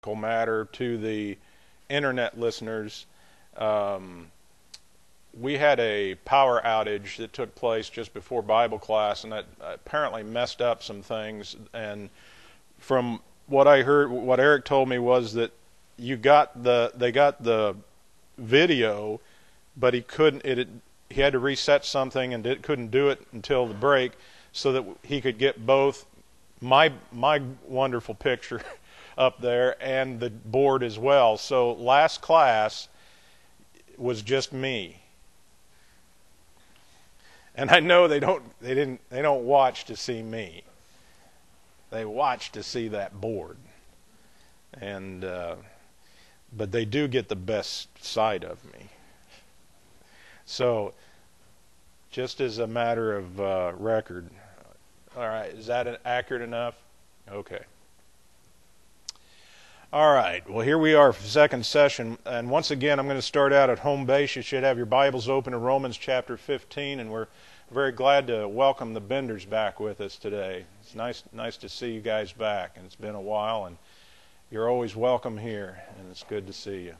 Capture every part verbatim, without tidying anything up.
technical matter to the internet listeners. Um, we had a power outage that took place just before Bible class, and that apparently messed up some things. And from what I heard, what Eric told me was that you got the they got the video, but he couldn't. It he had to reset something and it couldn't do it until the break, so that he could get both my my wonderful picture up there and the board as well. So last class was just me. And I know they don't they didn't they don't watch to see me. They watch to see that board. And uh, but they do get the best side of me. So just as a matter of uh, record, all right, is that accurate enough? Okay. All right, well, here we are for the second session, and once again, I'm going to start out at home base. You should have your Bibles open to Romans chapter fifteen, and we're very glad to welcome the Benders back with us today. It's nice nice to see you guys back, and it's been a while, and you're always welcome here, and it's good to see you.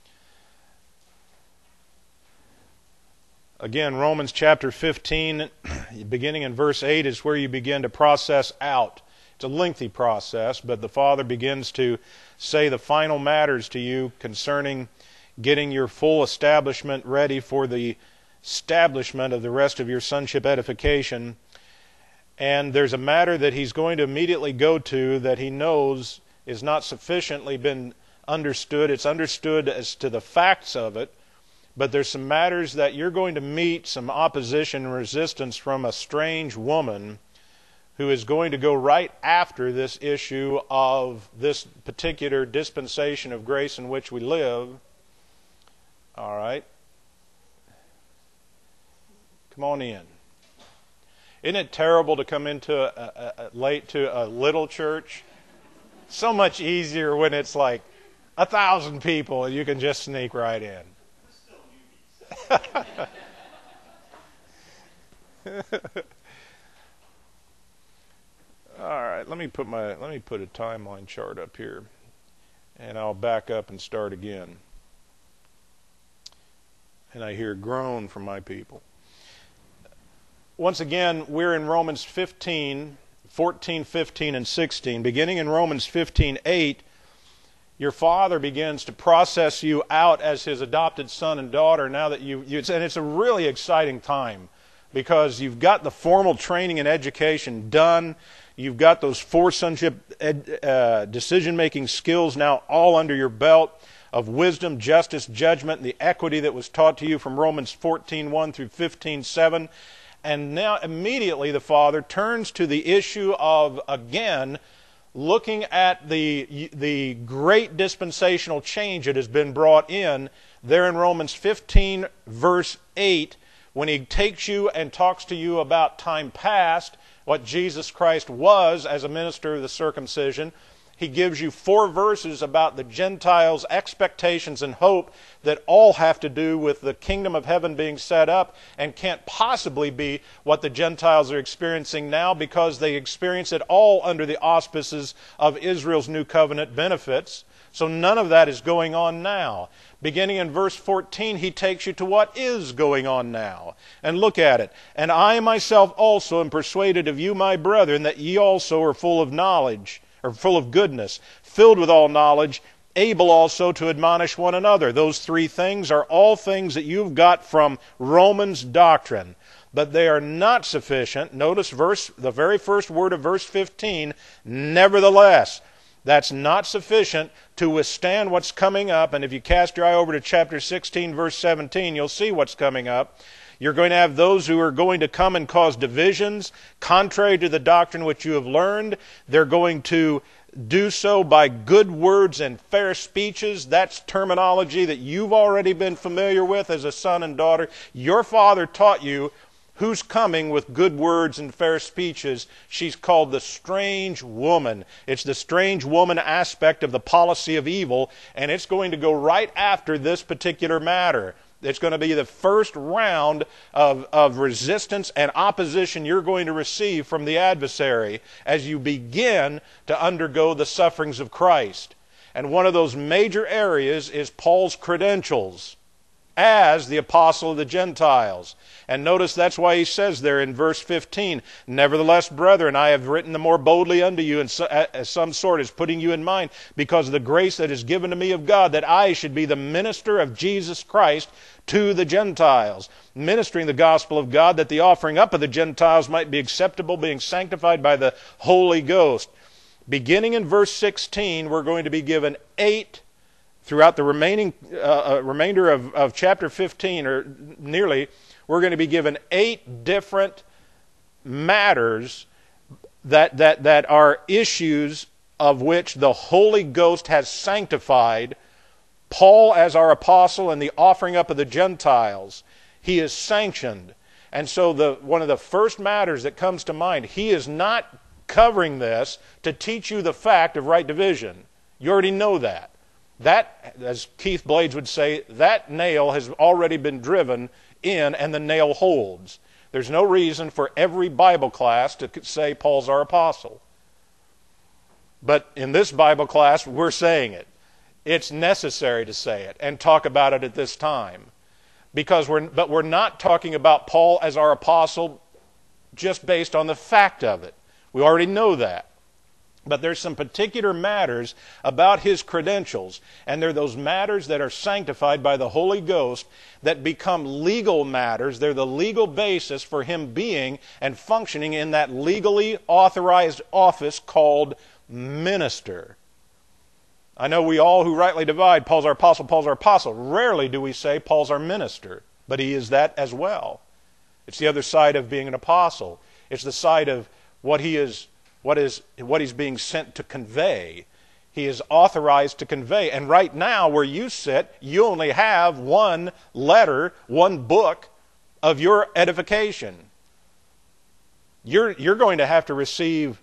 Again, Romans chapter fifteen, beginning in verse eight, is where you begin to process out. It's a lengthy process, but the Father begins to say the final matters to you concerning getting your full establishment ready for the establishment of the rest of your sonship edification. And there's a matter that he's going to immediately go to that he knows is not sufficiently been understood. It's understood as to the facts of it, but there's some matters that you're going to meet some opposition and resistance from a strange woman who is going to go right after this issue of this particular dispensation of grace in which we live. All right. Come on in. Isn't it terrible to come into a, a, a late to a little church? So much easier when it's like a thousand people and you can just sneak right in. All right, let me put my let me put a timeline chart up here, and I'll back up and start again. And I hear a groan from my people. Once again, we're in Romans fifteen, fourteen, fifteen, and sixteen. Beginning in Romans fifteen, eight, your Father begins to process you out as His adopted son and daughter. Now that you, you and it's a really exciting time because you've got the formal training and education done. You've got those four sonship ed, uh, decision-making skills now all under your belt of wisdom, justice, judgment, and the equity that was taught to you from Romans fourteen, one through fifteen, seven. And now immediately the Father turns to the issue of, again, looking at the, the great dispensational change that has been brought in there in Romans fifteen, verse eight, when he takes you and talks to you about time past, what Jesus Christ was as a minister of the circumcision. He gives you four verses about the Gentiles' expectations and hope that all have to do with the kingdom of heaven being set up and can't possibly be what the Gentiles are experiencing now because they experience it all under the auspices of Israel's new covenant benefits. So none of that is going on now. Beginning in verse fourteen, he takes you to what is going on now. And look at it. And I myself also am persuaded of you, my brethren, that ye also are full of knowledge, or full of goodness, filled with all knowledge, able also to admonish one another. Those three things are all things that you've got from Romans doctrine. But they are not sufficient. Notice verse, the very first word of verse fifteen, nevertheless. That's not sufficient to withstand what's coming up. And if you cast your eye over to chapter sixteen, verse seventeen, you'll see what's coming up. You're going to have those who are going to come and cause divisions, contrary to the doctrine which you have learned. They're going to do so by good words and fair speeches. That's terminology that you've already been familiar with as a son and daughter. Your father taught you who's coming with good words and fair speeches. She's called the strange woman. It's the strange woman aspect of the policy of evil, and it's going to go right after this particular matter. It's going to be the first round of, of resistance and opposition you're going to receive from the adversary as you begin to undergo the sufferings of Christ. And one of those major areas is Paul's credentials as the apostle of the Gentiles. And notice that's why he says there in verse fifteen, "Nevertheless, brethren, I have written the more boldly unto you, and so, as some sort is putting you in mind, because of the grace that is given to me of God, that I should be the minister of Jesus Christ to the Gentiles, ministering the gospel of God, that the offering up of the Gentiles might be acceptable, being sanctified by the Holy Ghost." Beginning in verse sixteen, we're going to be given eight, throughout the remaining uh, uh, remainder of, of chapter fifteen, or nearly, we're going to be given eight different matters that, that, that are issues of which the Holy Ghost has sanctified Paul as our apostle, and the offering up of the Gentiles. He is sanctioned. And so the one of the first matters that comes to mind, he is not covering this to teach you the fact of right division. You already know that. That, as Keith Blades would say, that nail has already been driven in and the nail holds. There's no reason for every Bible class to say Paul's our apostle. But in this Bible class, we're saying it. It's necessary to say it and talk about it at this time. Because we're, but we're not talking about Paul as our apostle just based on the fact of it. We already know that. But there's some particular matters about his credentials, and they're those matters that are sanctified by the Holy Ghost that become legal matters. They're the legal basis for him being and functioning in that legally authorized office called minister. I know we all who rightly divide, Paul's our apostle, Paul's our apostle. Rarely do we say Paul's our minister, but he is that as well. It's the other side of being an apostle. It's the side of what he is, what is, what he's being sent to convey. He is authorized to convey. And right now, where you sit, you only have one letter, one book of your edification. You're, you're going to have to receive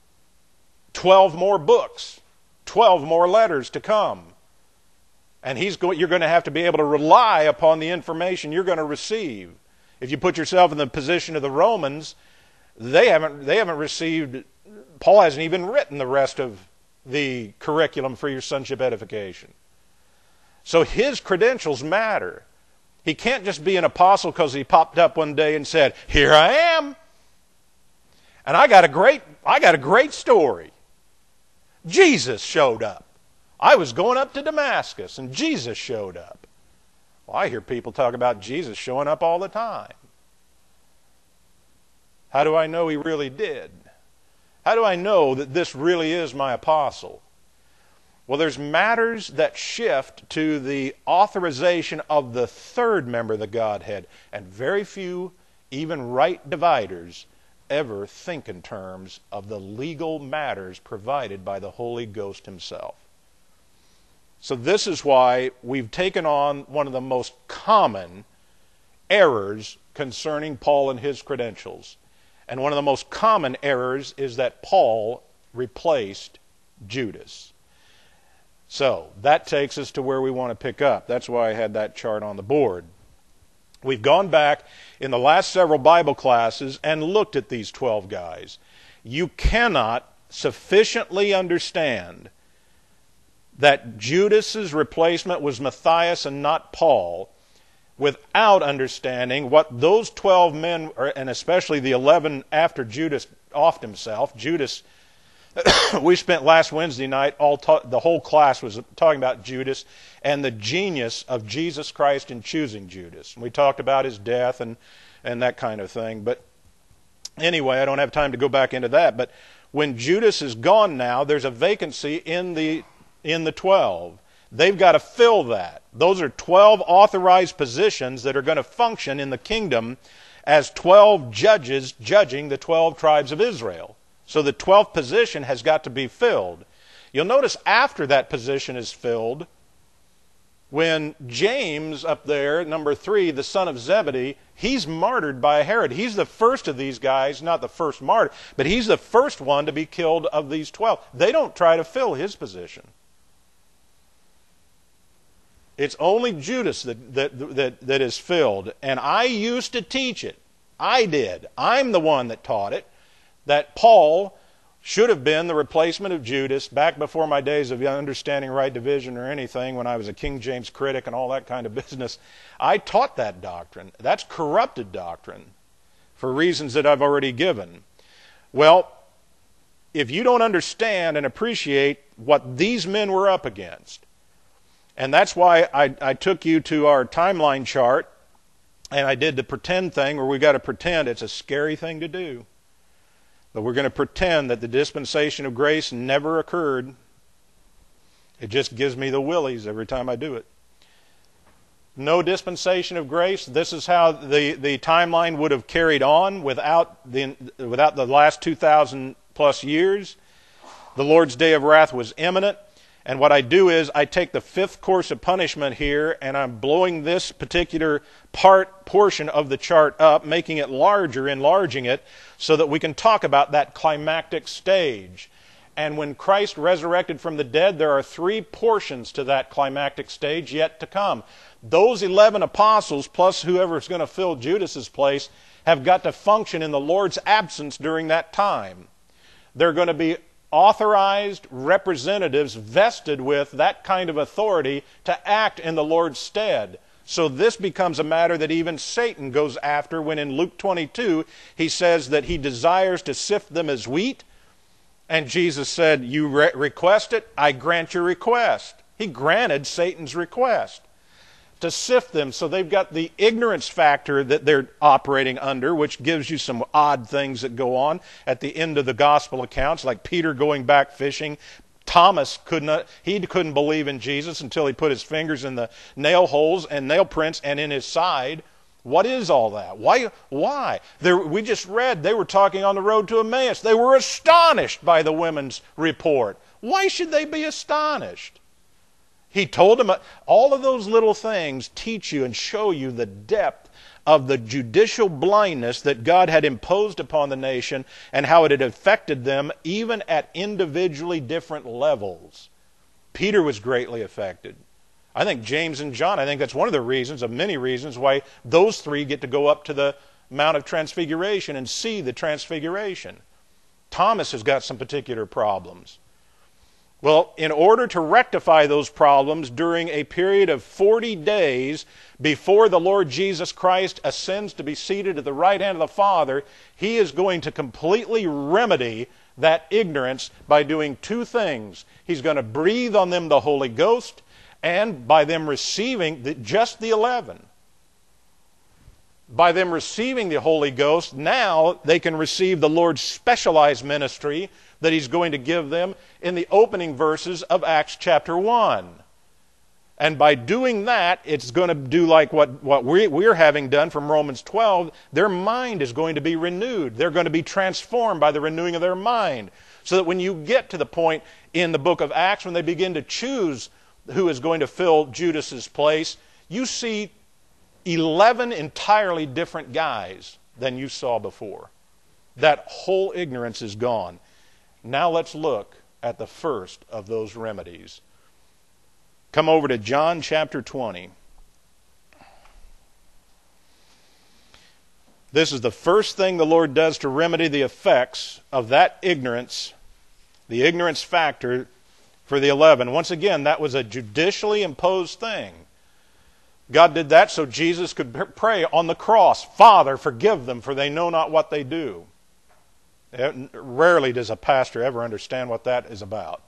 twelve more books, twelve more letters to come. And he's go, you're going to have to be able to rely upon the information you're going to receive. If you put yourself in the position of the Romans, they haven't, they haven't received, Paul hasn't even written the rest of the curriculum for your sonship edification. So his credentials matter. He can't just be an apostle because he popped up one day and said, "Here I am. And I got a great, I got a great story. Jesus showed up. I was going up to Damascus and Jesus showed up." Well, I hear people talk about Jesus showing up all the time. How do I know he really did? How do I know that this really is my apostle? Well, there's matters that shift to the authorization of the third member of the Godhead, and very few, even right dividers, ever think in terms of the legal matters provided by the Holy Ghost himself. So this is why we've taken on one of the most common errors concerning Paul and his credentials. And one of the most common errors is that Paul replaced Judas. So that takes us to where we want to pick up. That's why I had that chart on the board. We've gone back in the last several Bible classes and looked at these twelve guys. You cannot sufficiently understand that Judas's replacement was Matthias and not Paul without understanding what those twelve men, and especially the eleven after Judas offed himself. Judas, we spent last Wednesday night, all ta- the whole class was talking about Judas and the genius of Jesus Christ in choosing Judas. And we talked about his death and, and that kind of thing. But anyway, I don't have time to go back into that. But when Judas is gone now, there's a vacancy in the in the twelve. They've got to fill that. Those are twelve authorized positions that are going to function in the kingdom as twelve judges judging the twelve tribes of Israel. So the twelfth position has got to be filled. You'll notice after that position is filled, when James up there, number three, the son of Zebedee, he's martyred by Herod. He's the first of these guys, not the first martyr, but he's the first one to be killed of these twelve. They don't try to fill his position. It's only Judas that, that, that, that is filled. And I used to teach it. I did. I'm the one that taught it. That Paul should have been the replacement of Judas back before my days of understanding right division or anything, when I was a King James critic and all that kind of business. I taught that doctrine. That's corrupted doctrine for reasons that I've already given. Well, if you don't understand and appreciate what these men were up against, and that's why I, I took you to our timeline chart, and I did the pretend thing where we got to pretend. It's a scary thing to do. But we're going to pretend that the dispensation of grace never occurred. It just gives me the willies every time I do it. No dispensation of grace. This is how the, the timeline would have carried on without the, without the last two thousand plus years. The Lord's day of wrath was imminent. And what I do is I take the fifth course of punishment here, and I'm blowing this particular part, portion of the chart up, making it larger, enlarging it, so that we can talk about that climactic stage. And when Christ resurrected from the dead, there are three portions to that climactic stage yet to come. Those eleven apostles, plus whoever's going to fill Judas's place, have got to function in the Lord's absence during that time. They're going to be authorized representatives vested with that kind of authority to act in the Lord's stead. So this becomes a matter that even Satan goes after when in Luke twenty-two he says that he desires to sift them as wheat. And Jesus said, you re- request it, I grant your request. He granted Satan's request to sift them. So they've got the ignorance factor that they're operating under, which gives you some odd things that go on at the end of the gospel accounts, like Peter going back fishing. Thomas couldn't, he couldn't believe in Jesus until he put his fingers in the nail holes and nail prints and in his side. What is all that? Why? Why? There, we just read they were talking on the road to Emmaus. They were astonished by the women's report. Why should they be astonished? He told them, all of those little things teach you and show you the depth of the judicial blindness that God had imposed upon the nation and how it had affected them even at individually different levels. Peter was greatly affected. I think James and John, I think that's one of the reasons, of many reasons, why those three get to go up to the Mount of Transfiguration and see the Transfiguration. Thomas has got some particular problems. Well, in order to rectify those problems during a period of forty days before the Lord Jesus Christ ascends to be seated at the right hand of the Father, He is going to completely remedy that ignorance by doing two things. He's going to breathe on them the Holy Ghost, and by them receiving the, just the eleven. By them receiving the Holy Ghost, now they can receive the Lord's specialized ministry that He's going to give them in the opening verses of Acts chapter one. And by doing that, it's going to do like what, what we, we're having done from Romans twelve. Their mind is going to be renewed. They're going to be transformed by the renewing of their mind. So that when you get to the point in the book of Acts when they begin to choose who is going to fill Judas's place, you see eleven entirely different guys than you saw before. That whole ignorance is gone. Now let's look at the first of those remedies. Come over to John chapter twenty. This is the first thing the Lord does to remedy the effects of that ignorance, the ignorance factor for the eleven. Once again, that was a judicially imposed thing. God did that so Jesus could pray on the cross, Father, forgive them, for they know not what they do. Rarely does a pastor ever understand what that is about.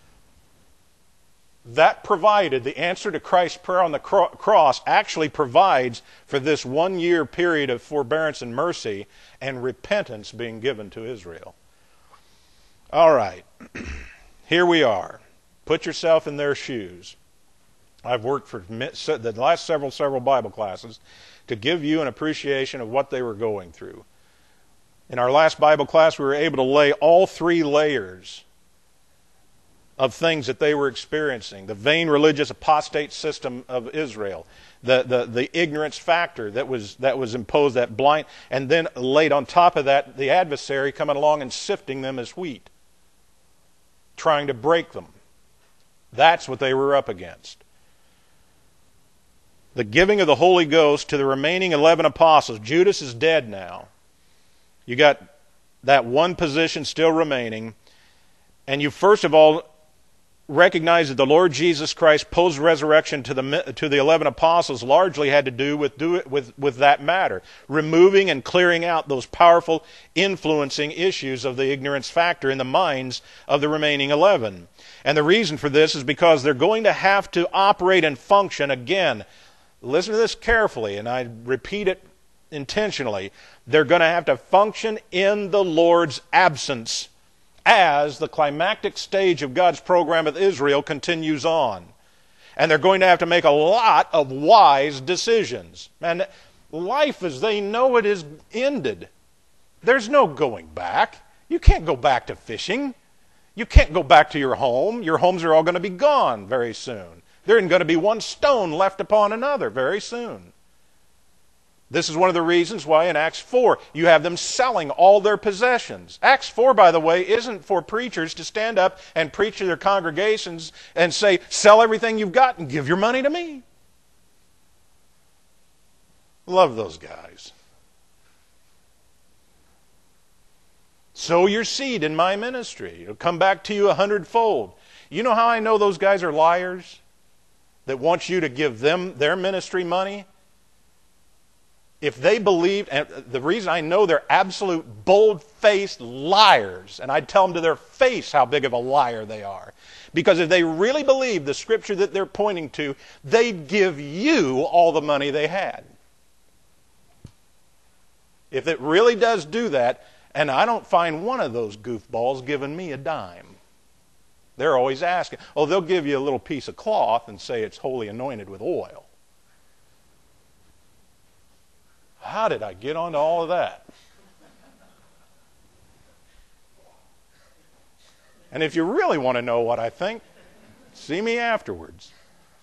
That provided, the answer to Christ's prayer on the cro- cross actually provides for this one year period of forbearance and mercy and repentance being given to Israel. All right, here we are. Put yourself in their shoes. I've worked for the last several, several Bible classes to give you an appreciation of what they were going through. In our last Bible class, we were able to lay all three layers of things that they were experiencing. The vain religious apostate system of Israel, the, the, the ignorance factor that was, that was imposed, that blind, and then laid on top of that, the adversary coming along and sifting them as wheat, trying to break them. That's what they were up against. The giving of the Holy Ghost to the remaining eleven apostles. Judas is dead now. You got that one position still remaining. and you first of all recognize that the Lord Jesus Christ post-resurrection to the to the eleven apostles largely had to do with do it with with that matter, removing and clearing out those powerful influencing issues of the ignorance factor in the minds of the remaining eleven. And the reason for this is because they're going to have to operate and function again. Listen to this carefully, and I repeat it intentionally. They're going to have to function in the Lord's absence as the climactic stage of God's program with Israel continues on. And they're going to have to make a lot of wise decisions. And life as they know it is ended. There's no going back. You can't go back to fishing. You can't go back to your home. Your homes are all going to be gone very soon. There isn't going to be one stone left upon another very soon. This is one of the reasons why in Acts four you have them selling all their possessions. Acts four, by the way, isn't for preachers to stand up and preach to their congregations and say, sell everything you've got and give your money to me. Love those guys. Sow your seed in my ministry. It'll come back to you a hundredfold. You know how I know those guys are liars? That want you to give them their ministry money? If they believed, and the reason I know they're absolute bold-faced liars, and I'd tell them to their face how big of a liar they are, because if they really believed the scripture that they're pointing to, they'd give you all the money they had. If it really does do that, and I don't find one of those goofballs giving me a dime. They're always asking. Oh, they'll give you a little piece of cloth and say it's wholly anointed with oil. How did I get onto all of that? And if you really want to know what I think, see me afterwards.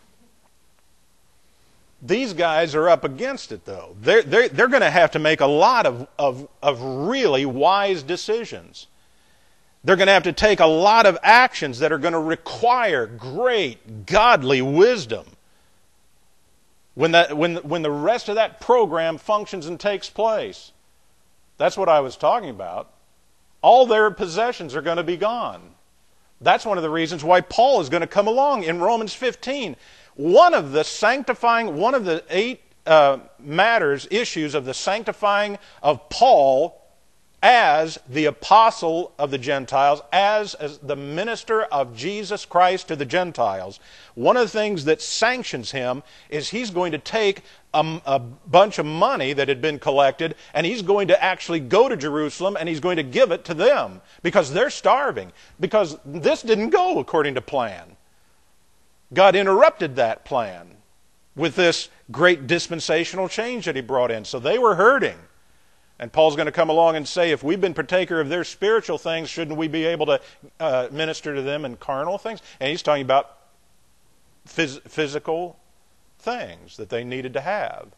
These guys are up against it, though. They're, they're, they're going to have to make a lot of, of, of really wise decisions. They're going to have to take a lot of actions that are going to require great godly wisdom. When, that, when, when the rest of that program functions and takes place. That's what I was talking about. All their possessions are going to be gone. That's one of the reasons why Paul is going to come along in Romans fifteen. One of the sanctifying, one of the eight uh, matters, issues of the sanctifying of Paul as the apostle of the Gentiles, as, as the minister of Jesus Christ to the Gentiles. One of the things that sanctions him is he's going to take a, a bunch of money that had been collected, and he's going to actually go to Jerusalem and he's going to give it to them because they're starving, because this didn't go according to plan. God interrupted that plan with this great dispensational change that he brought in. So they were hurting. And Paul's going to come along and say, if we've been partaker of their spiritual things, shouldn't we be able to uh, minister to them in carnal things? And he's talking about phys- physical things that they needed to have.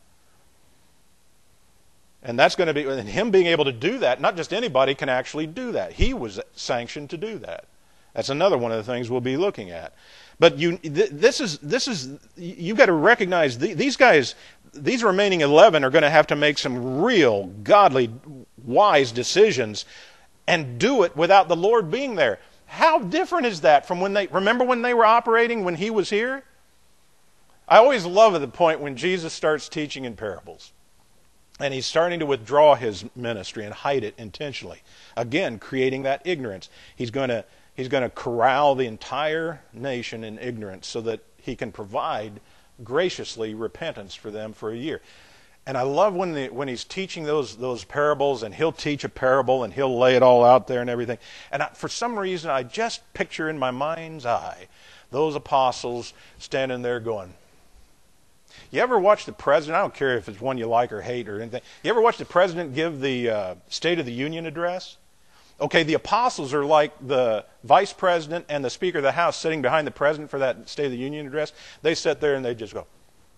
And that's going to be, and him being able to do that, not just anybody can actually do that. He was sanctioned to do that. That's another one of the things we'll be looking at. But you, th- this is, this is, you've got to recognize the, these guys. These remaining eleven are going to have to make some real, godly, wise decisions and do it without the Lord being there. How different is that from when they, remember when they were operating when he was here? I always love the point when Jesus starts teaching in parables. And he's starting to withdraw his ministry and hide it intentionally. Again, creating that ignorance. He's going to, he's going to corral the entire nation in ignorance so that he can provide graciously repentance for them for a year. And I love when the, when he's teaching those those parables, and he'll teach a parable and he'll lay it all out there and everything. And I, for some reason, I just picture in my mind's eye those apostles standing there going, you ever watch the president, I don't care if it's one you like or hate or anything, you ever watch the president give the uh, State of the Union address? Okay, the apostles are like the vice president and the Speaker of the House sitting behind the president for that State of the Union address. They sit there and they just go.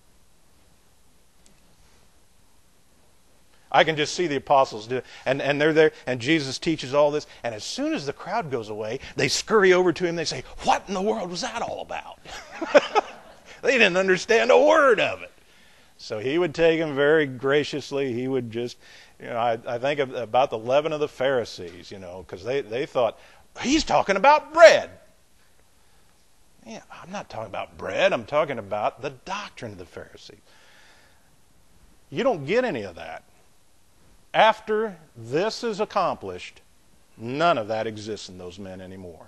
I can just see the apostles do it. And, and they're there, and Jesus teaches all this. And as soon as the crowd goes away, they scurry over to him and they say, what in the world was that all about? They didn't understand a word of it. So he would take them very graciously. He would just... You know, I, I think of, about the leaven of the Pharisees, you know, because they, they thought he's talking about bread. Yeah, I'm not talking about bread. I'm talking about the doctrine of the Pharisees. You don't get any of that. After this is accomplished, none of that exists in those men anymore.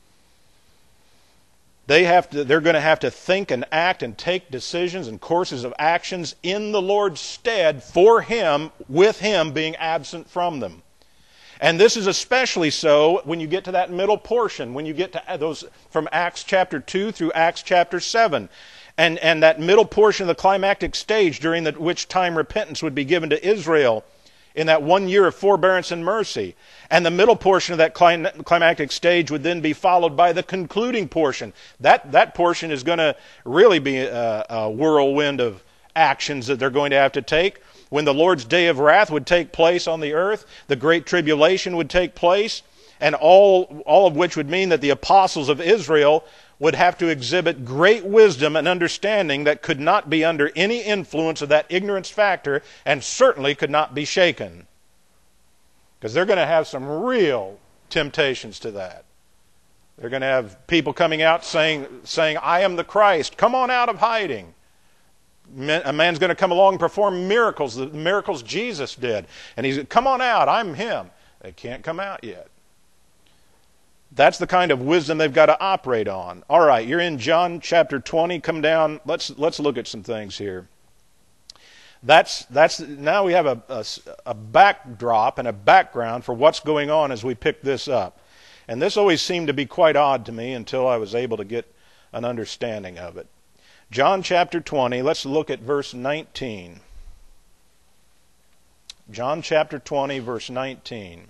They have to, they're going to have to think and act and take decisions and courses of actions in the Lord's stead for Him, with Him being absent from them. And this is especially so when you get to that middle portion, when you get to those from Acts chapter two through Acts chapter seven. And, and that middle portion of the climactic stage during the, which time repentance would be given to Israel in that one year of forbearance and mercy. And the middle portion of that climactic stage would then be followed by the concluding portion. That, that portion is going to really be a, a whirlwind of actions that they're going to have to take. When the Lord's day of wrath would take place on the earth, the great tribulation would take place, and all, all of which would mean that the apostles of Israel would have to exhibit great wisdom and understanding that could not be under any influence of that ignorance factor, and certainly could not be shaken. Because they're going to have some real temptations to that. They're going to have people coming out saying, saying, I am the Christ, come on out of hiding. A man's going to come along and perform miracles, the miracles Jesus did. And he's, come on out, I'm him. They can't come out yet. That's the kind of wisdom they've got to operate on. All right, you're in John chapter twenty. Come down. Let's let's look at some things here. That's that's now we have a, a, a backdrop and a background for what's going on as we pick this up. And this always seemed to be quite odd to me until I was able to get an understanding of it. John chapter twenty, let's look at verse nineteen. John chapter twenty, verse nineteen.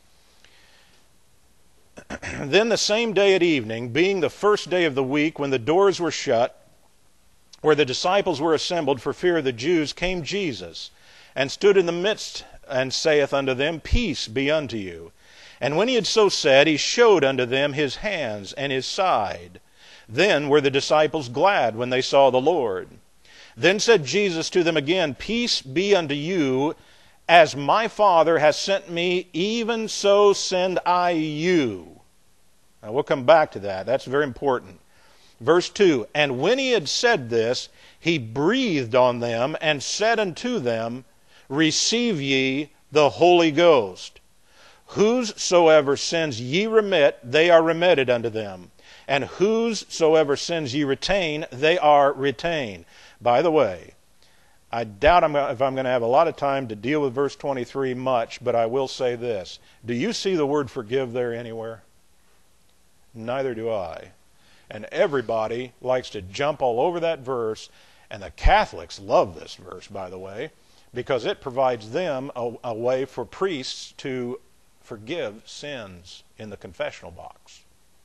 Then the same day at evening, being the first day of the week, when the doors were shut, where the disciples were assembled for fear of the Jews, came Jesus, and stood in the midst, and saith unto them, Peace be unto you. And when he had so said, he showed unto them his hands and his side. Then were the disciples glad when they saw the Lord. Then said Jesus to them again, Peace be unto you. As my Father has sent me, even so send I you. Now we'll come back to that. That's very important. Verse two, And when he had said this, he breathed on them and said unto them, Receive ye the Holy Ghost. Whosoever sins ye remit, they are remitted unto them. And whosoever sins ye retain, they are retained. By the way, I doubt I'm gonna, if I'm going to have a lot of time to deal with verse twenty-three much, but I will say this. Do you see the word forgive there anywhere? Neither do I. And everybody likes to jump all over that verse, and the Catholics love this verse, by the way, because it provides them a, a way for priests to forgive sins in the confessional box.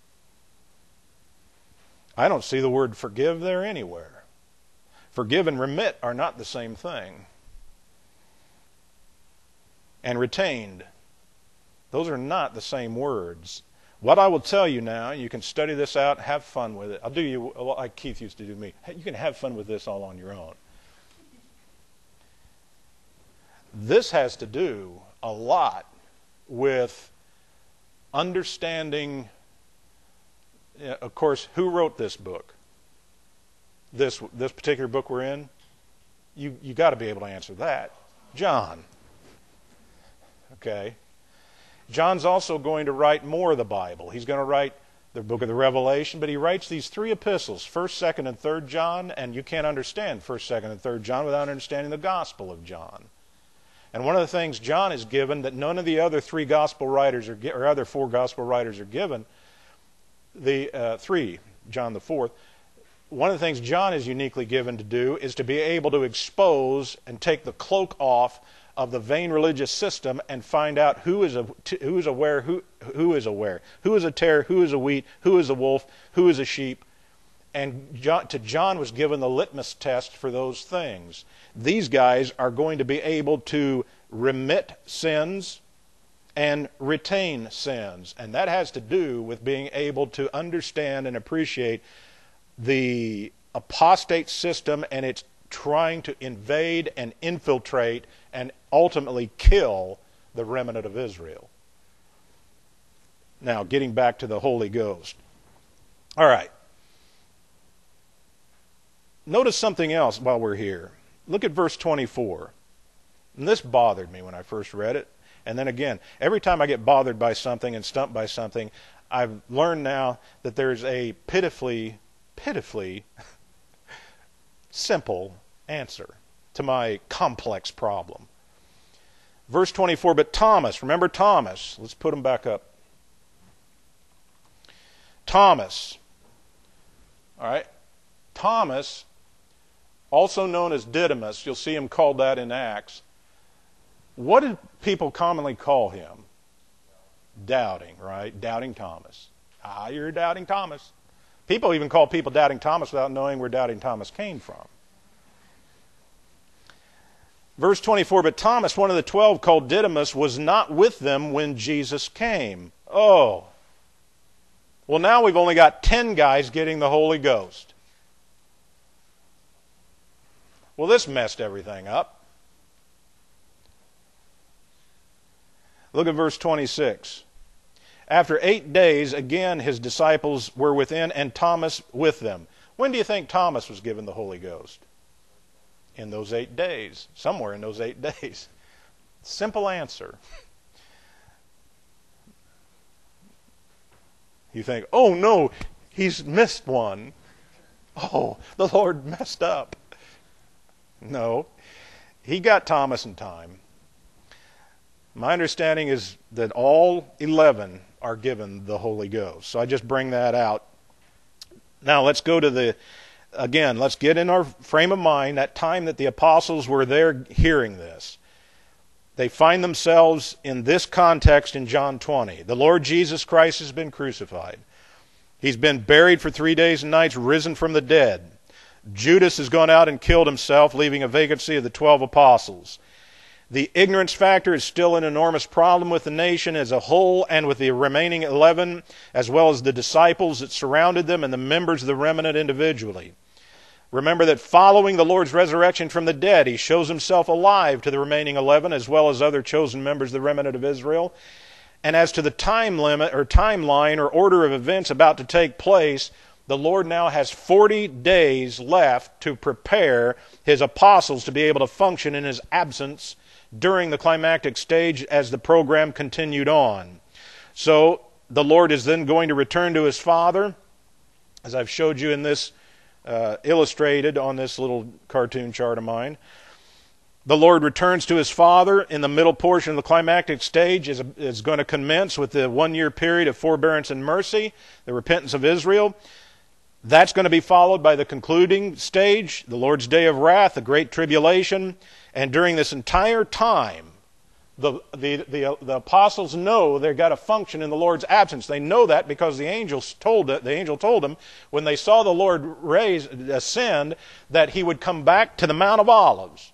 I don't see the word forgive there anywhere. Forgive and remit are not the same thing. And retained, those are not the same words. What I will tell you now, you can study this out, have fun with it. I'll do you like Keith used to do me. You can have fun with this all on your own. This has to do a lot with understanding, of course, who wrote this book? This this particular book we're in? You you got to be able to answer that. John. Okay. John's also going to write more of the Bible. He's going to write the book of the Revelation, but he writes these three epistles, first, second, and third John, and you can't understand first, second, and third John without understanding the Gospel of John. And one of the things John is given that none of the other three Gospel writers are, or other four Gospel writers are given, the uh, three, John the fourth, one of the things John is uniquely given to do is to be able to expose and take the cloak off of the vain religious system and find out who is a, who is aware, who who is aware, who is a tare, who is a wheat, who is a wolf, who is a sheep. And John, to John was given the litmus test for those things. These guys are going to be able to remit sins and retain sins. And that has to do with being able to understand and appreciate the apostate system and its trying to invade and infiltrate and ultimately kill the remnant of Israel. Now, getting back to the Holy Ghost. All right. Notice something else while we're here. Look at verse twenty-four. And this bothered me when I first read it. And then again, every time I get bothered by something and stumped by something, I've learned now that there's a pitifully, pitifully simple answer to my complex problem. Verse twenty-four, but Thomas, remember Thomas. Let's put him back up. Thomas. All right. Thomas, also known as Didymus, you'll see him called that in Acts. What did people commonly call him? Doubting, right? Doubting Thomas. Ah, you're doubting Thomas. People even call people doubting Thomas without knowing where doubting Thomas came from. Verse twenty-four, but Thomas, one of the twelve, called Didymus, was not with them when Jesus came. Oh. Well, now we've only got ten guys getting the Holy Ghost. Well, this messed everything up. Look at verse twenty-six. After eight days, again his disciples were within, and Thomas with them. When do you think Thomas was given the Holy Ghost? In those eight days. Somewhere in those eight days. Simple answer. You think, oh no, he's missed one. Oh, the Lord messed up. No, he got Thomas in time. My understanding is that all eleven are given the Holy Ghost. So I just bring that out. Now let's go to the, again, let's get in our frame of mind that time that the apostles were there hearing this. They find themselves in this context in John twenty. The Lord Jesus Christ has been crucified. He's been buried for three days and nights, risen from the dead. Judas has gone out and killed himself, leaving a vacancy of the twelve apostles. The ignorance factor is still an enormous problem with the nation as a whole and with the remaining eleven, as well as the disciples that surrounded them and the members of the remnant individually. Remember that following the Lord's resurrection from the dead, he shows himself alive to the remaining eleven, as well as other chosen members of the remnant of Israel. And as to the time limit or timeline or order of events about to take place, the Lord now has forty days left to prepare his apostles to be able to function in his absence during the climactic stage as the program continued on. So the Lord is then going to return to his Father, as I've showed you in this uh, illustrated on this little cartoon chart of mine. The Lord returns to his Father in the middle portion of the climactic stage is, is going to commence with the one-year period of forbearance and mercy, the repentance of Israel. That's going to be followed by the concluding stage, the Lord's day of wrath, the great tribulation. And during this entire time, the, the, the, the apostles know they've got to function in the Lord's absence. They know that because the angels told it, the angel told them when they saw the Lord raise, ascend, that he would come back to the Mount of Olives.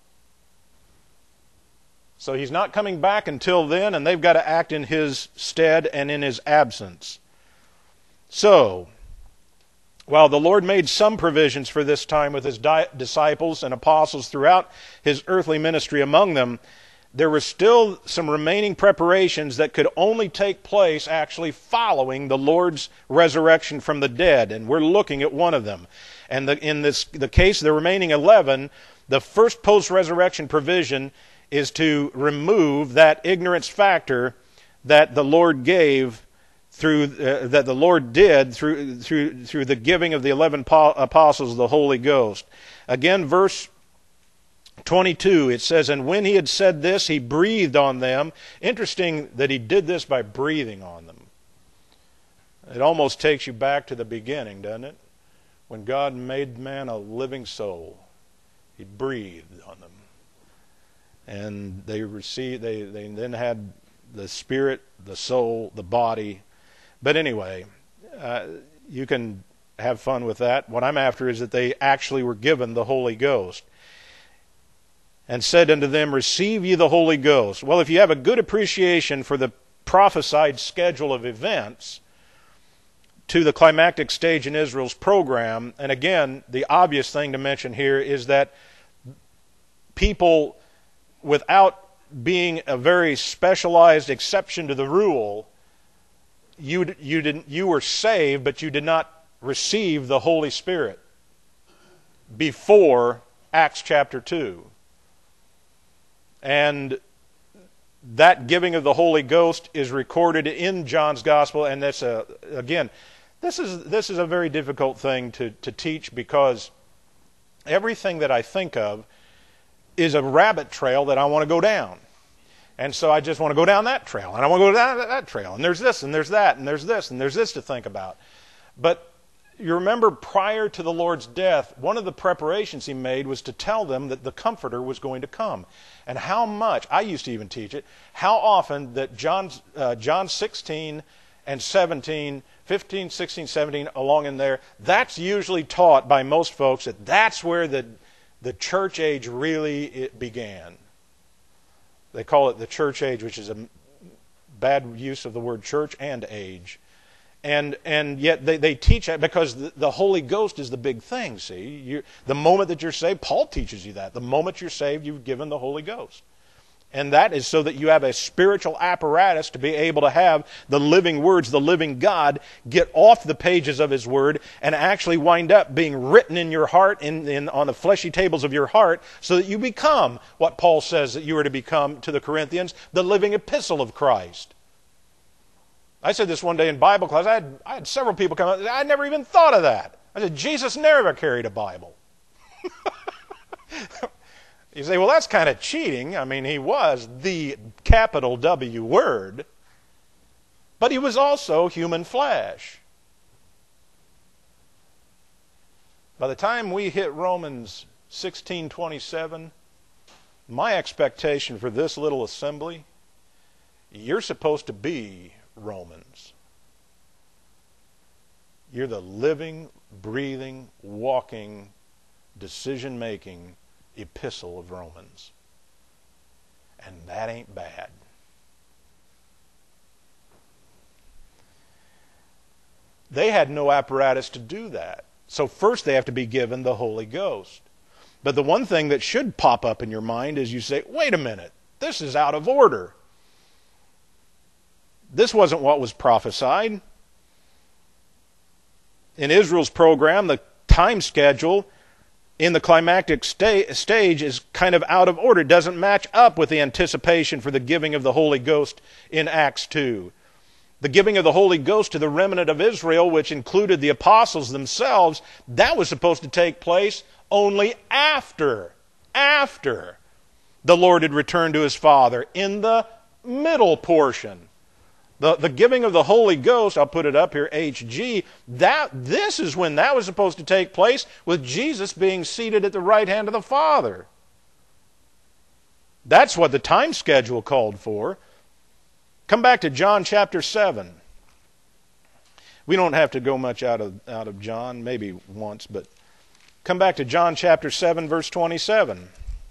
So he's not coming back until then, and they've got to act in his stead and in his absence. So, while the Lord made some provisions for this time with his di- disciples and apostles throughout his earthly ministry among them, there were still some remaining preparations that could only take place actually following the Lord's resurrection from the dead, and we're looking at one of them. And the, in this the case of the remaining eleven, the first post-resurrection provision is to remove that ignorance factor that the Lord gave through uh, that the Lord did through through through the giving of the eleven po- apostles of the Holy Ghost. Again, verse twenty-two, it says, and when he had said this, he breathed on them. Interesting that he did this by breathing on them. It almost takes you back to the beginning, doesn't it? When God made man a living soul, he breathed on them. And they received, they, they then had the spirit, the soul, the body. But anyway, uh, you can have fun with that. What I'm after is that they actually were given the Holy Ghost. And said unto them, receive ye the Holy Ghost. Well, if you have a good appreciation for the prophesied schedule of events to the climactic stage in Israel's program, and again, the obvious thing to mention here is that people, without being a very specialized exception to the rule, you, you, didn't, you were saved, but you did not receive the Holy Spirit before Acts chapter two. And that giving of the Holy Ghost is recorded in John's Gospel, and that's a, again, this is this is a very difficult thing to, to teach, because everything that I think of is a rabbit trail that I want to go down. And so I just want to go down that trail, and I want to go down that trail, and there's this, and there's that, and there's this, and there's this to think about. But you remember, prior to the Lord's death, one of the preparations he made was to tell them that the Comforter was going to come. And how much, I used to even teach it, how often that John, uh, John sixteen and seventeen, fifteen, sixteen, seventeen, along in there, that's usually taught by most folks that that's where the, the church age really it began. They call it the church age, which is a bad use of the word church and age. And and yet they, they teach that because the, the Holy Ghost is the big thing, see. You, the moment that you're saved, Paul teaches you that. The moment you're saved, you've given the Holy Ghost. And that is so that you have a spiritual apparatus to be able to have the living words, the living God, get off the pages of His Word and actually wind up being written in your heart, in, in on the fleshy tables of your heart, so that you become what Paul says that you are to become to the Corinthians, the living epistle of Christ. I said this one day in Bible class. I had, I had several people come up. I never even thought of that. I said, Jesus never carried a Bible. You say, well, that's kind of cheating. I mean, he was the capital W Word, but he was also human flesh. By the time we hit Romans sixteen twenty-seven, my expectation for this little assembly, you're supposed to be Romans. You're the living, breathing, walking, decision-making epistle of Romans. And that ain't bad. They had no apparatus to do that. So first they have to be given the Holy Ghost. But the one thing that should pop up in your mind is you say, wait a minute, this is out of order. This wasn't what was prophesied. In Israel's program, the time schedule in the climactic sta- stage is kind of out of order. It doesn't match up with the anticipation for the giving of the Holy Ghost in Acts two. The giving of the Holy Ghost to the remnant of Israel, which included the apostles themselves, that was supposed to take place only after, after the Lord had returned to His Father, in the middle portion. The, the giving of the Holy Ghost, I'll put it up here, H G, that, this is when that was supposed to take place, with Jesus being seated at the right hand of the Father. That's what the time schedule called for. Come back to John chapter seven. We don't have to go much out of, out of John, maybe once, but come back to John chapter seven, verse twenty-seven.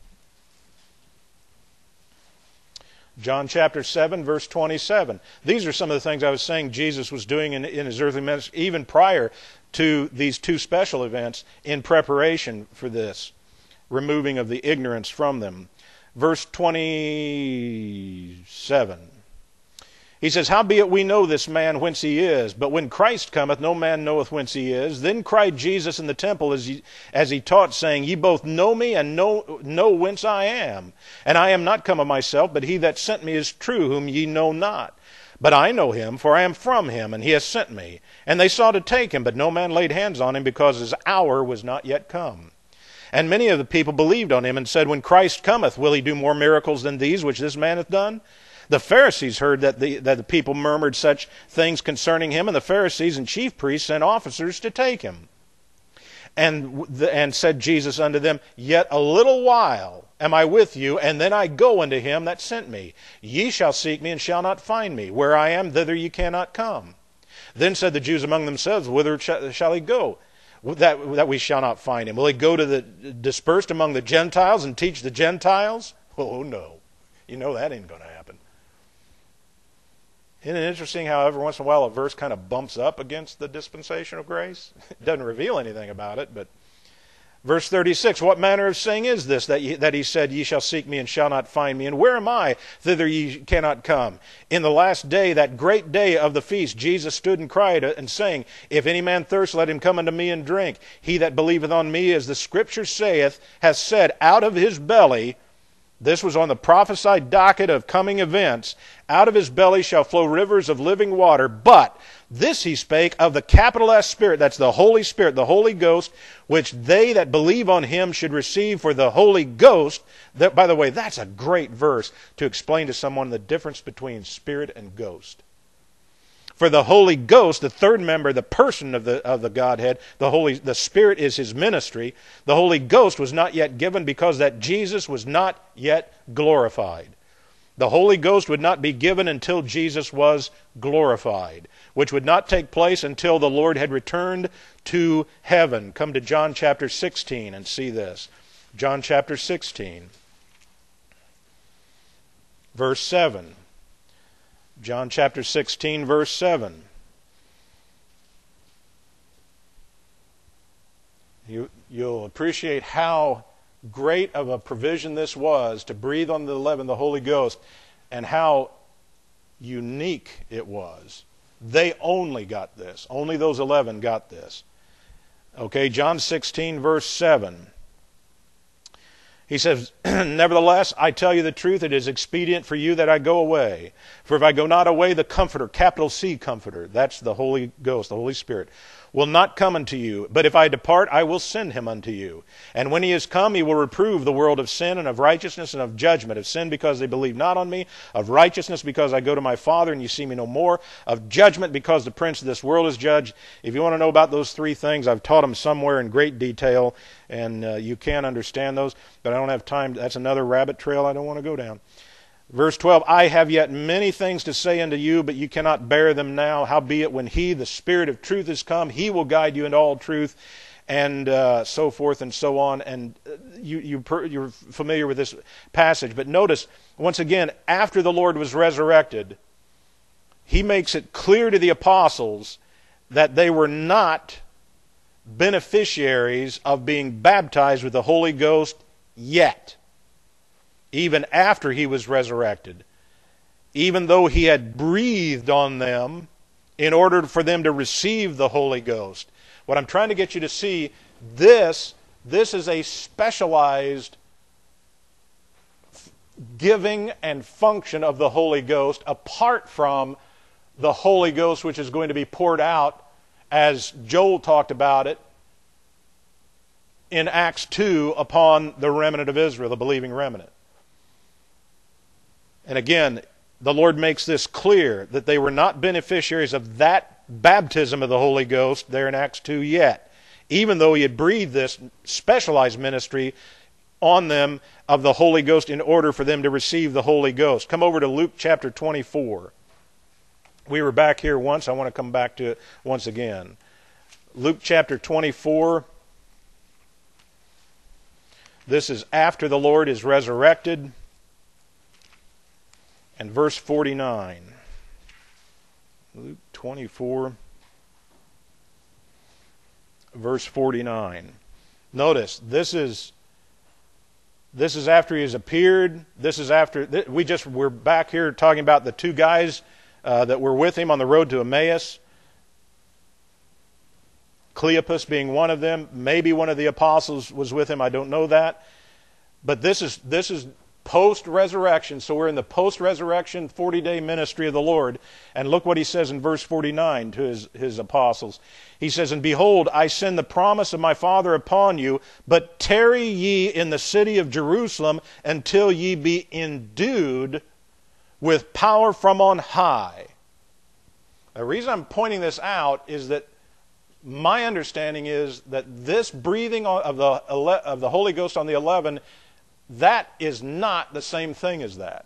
John chapter seven, verse twenty-seven. These are some of the things I was saying Jesus was doing in, in His earthly ministry, even prior to these two special events, in preparation for this, removing of the ignorance from them. Verse twenty-seven. He says, howbeit we know this man whence he is, but when Christ cometh, no man knoweth whence he is. Then cried Jesus in the temple as he, as he taught, saying, Ye both know me, and know, know whence I am. And I am not come of myself, but he that sent me is true, whom ye know not. But I know him, for I am from him, and he has sent me. And they sought to take him, but no man laid hands on him, because his hour was not yet come. And many of the people believed on him, and said, When Christ cometh, will he do more miracles than these which this man hath done? The Pharisees heard that the, that the people murmured such things concerning him, and the Pharisees and chief priests sent officers to take him. And, the, and said Jesus unto them, Yet a little while am I with you, and then I go unto him that sent me. Ye shall seek me, and shall not find me. Where I am, thither ye cannot come. Then said the Jews among themselves, Whither sh- shall he go, that, that we shall not find him? Will he go to the dispersed among the Gentiles, and teach the Gentiles? Oh, no. You know that ain't going to happen. Isn't it interesting how every once in a while a verse kind of bumps up against the dispensation of grace? It doesn't reveal anything about it, but Verse thirty-six, what manner of saying is this, that, ye, that he said, ye shall seek me and shall not find me? And where am I? Thither ye cannot come. In the last day, that great day of the feast, Jesus stood and cried and saying, if any man thirst, let him come unto me and drink. He that believeth on me, as the Scripture saith, hath said, out of his belly, this was on the prophesied docket of coming events, out of his belly shall flow rivers of living water. But this he spake of the capital S Spirit, that's the Holy Spirit, the Holy Ghost, which they that believe on him should receive. For the Holy Ghost, that, by the way, that's a great verse to explain to someone the difference between Spirit and Ghost. For the Holy Ghost, the third member, the person of the of the Godhead, the Holy, the Spirit is his ministry. The Holy Ghost was not yet given because that Jesus was not yet glorified. The Holy Ghost would not be given until Jesus was glorified, which would not take place until the Lord had returned to heaven. Come to John chapter sixteen and see this. John chapter sixteen, verse seven. John chapter sixteen, verse seven. You, you'll appreciate how great of a provision this was to breathe on the eleven the Holy Ghost, and how unique it was. They only got this. Only those eleven got this. Okay, John sixteen, verse seven. He says, nevertheless, I tell you the truth, it is expedient for you that I go away. For if I go not away, the Comforter, capital C Comforter, that's the Holy Ghost, the Holy Spirit, will not come unto you. But if I depart, I will send him unto you. And when he is come, he will reprove the world of sin and of righteousness and of judgment. Of sin, because they believe not on me. Of righteousness, because I go to my Father and you see me no more. Of judgment, because the prince of this world is judged. If you want to know about those three things, I've taught them somewhere in great detail, and uh, you can understand those. But I don't have time. That's another rabbit trail I don't want to go down. Verse twelve, I have yet many things to say unto you, but you cannot bear them now. Howbeit, when he, the Spirit of truth, is come, he will guide you into all truth, and uh, so forth and so on. And you, you, you're familiar with this passage. But notice, once again, after the Lord was resurrected, he makes it clear to the apostles that they were not beneficiaries of being baptized with the Holy Ghost yet. Even after he was resurrected, even though he had breathed on them in order for them to receive the Holy Ghost. What I'm trying to get you to see, this, this is a specialized giving and function of the Holy Ghost apart from the Holy Ghost which is going to be poured out, as Joel talked about it in Acts two, upon the remnant of Israel, the believing remnant. And again, the Lord makes this clear that they were not beneficiaries of that baptism of the Holy Ghost there in Acts two yet, even though he had breathed this specialized ministry on them of the Holy Ghost in order for them to receive the Holy Ghost. Come over to Luke chapter twenty-four. We were back here once. I want to come back to it once again. Luke chapter twenty-four. This is after the Lord is resurrected. And verse forty-nine, Luke twenty-four, verse forty-nine. Notice, this is this is after he has appeared. This is after we just we're back here talking about the two guys uh, that were with him on the road to Emmaus. Cleopas being one of them, maybe one of the apostles was with him. I don't know that, but this is this is. post-resurrection. So we're in the post-resurrection forty-day ministry of the Lord. And look what he says in verse forty-nine to his, his apostles. He says, and behold, I send the promise of my Father upon you, but tarry ye in the city of Jerusalem until ye be endued with power from on high. The reason I'm pointing this out is that my understanding is that this breathing of the, of the Holy Ghost on the eleven, that is not the same thing as that.